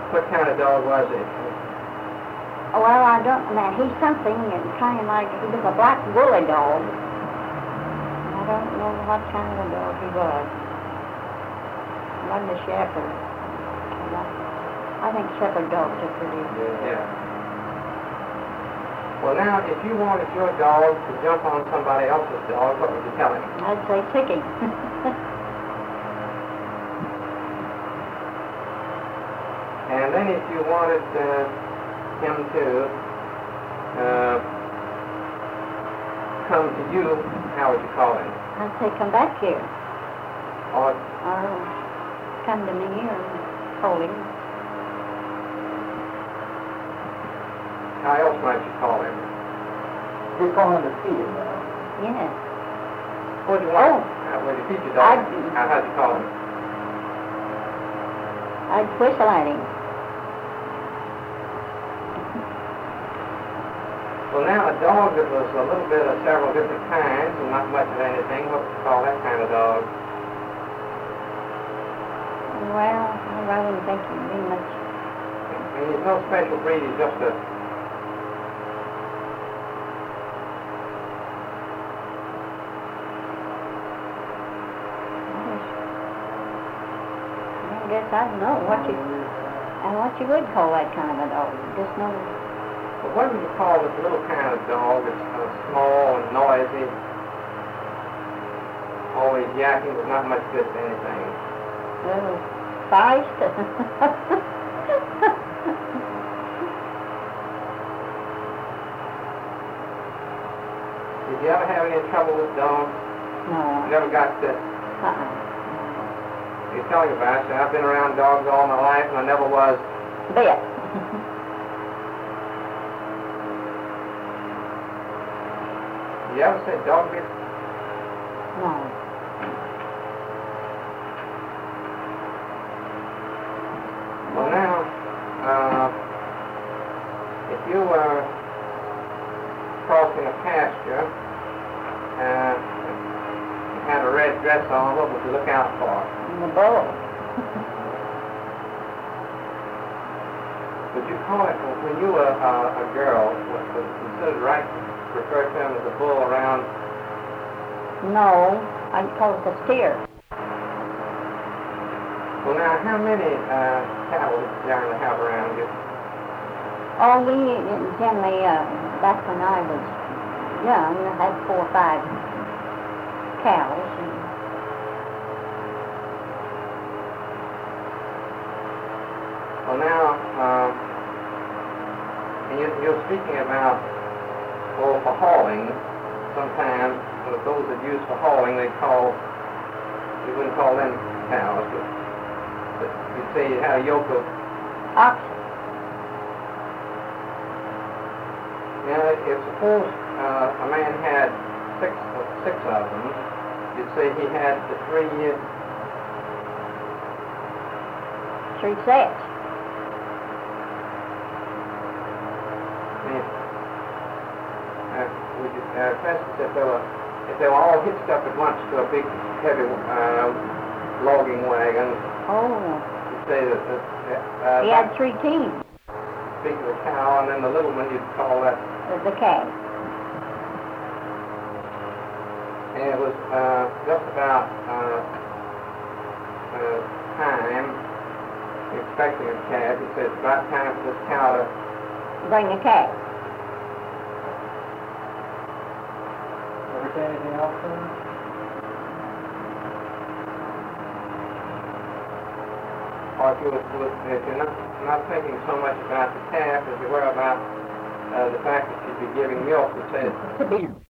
What kind of dog was he? Well, I don't know. He's something kind of like, he was a black woolly dog. I don't know what kind of a dog he was. He wasn't a shepherd. I think shepherd dogs are pretty good. Yeah. Well, now, if you wanted your dog to jump on somebody else's dog, what would you tell him? I'd say ticking. And then if you wanted him to come to you, how would you call him? I'd say come back here. Or Come to me and hold him. how else might you call him? You call him the feeder now. Yes. What would you want? When you feed your dog, how'd you call him? I'd whistle at him. Well, now, a dog that was a little bit of several different kinds and not much of anything, what would you call that kind of dog? Well, I wouldn't think he'd be much. I mean, he's no special breed, he's just a... I guess I don't know what you would call that kind of a dog. Just know. But what would you call this little kind of dog that's small and noisy, always yakking, but not much good to anything? Feist. Did you ever have any trouble with dogs? No. You never got to... You tell you about it. I've been around dogs all my life, and I never was... Bit. You ever say dog bit? No. Well, now, if you were crossing a pasture and had a red dress on, what would you look out for? The bull. Would you call it, when you were a girl, was it considered right to refer to him as a bull around? No, I'd call it a steer. Well, now, how many cattle did you generally have around you? Oh, we generally, back when I was young, had 4 or 5 cows. Well, now, you're speaking about, well, for hauling, sometimes, with those that use for hauling, you wouldn't call them cows, but you'd say you had a yoke of... Oxen. Now, if suppose a man had six of them, you'd say he had the 3 sets. For instance, if they were all hitched up at once to a big, heavy logging wagon, Oh. you'd say that He had 3 teams. big of a cow, and then the little one you'd call that. The calf. And it was just about time, expecting a calf. He said it's about time for this cow to... Bring the calf. Ever say anything else to him? Or if you're not thinking so much about the calf as you were about the fact that you'd be giving milk, you'd say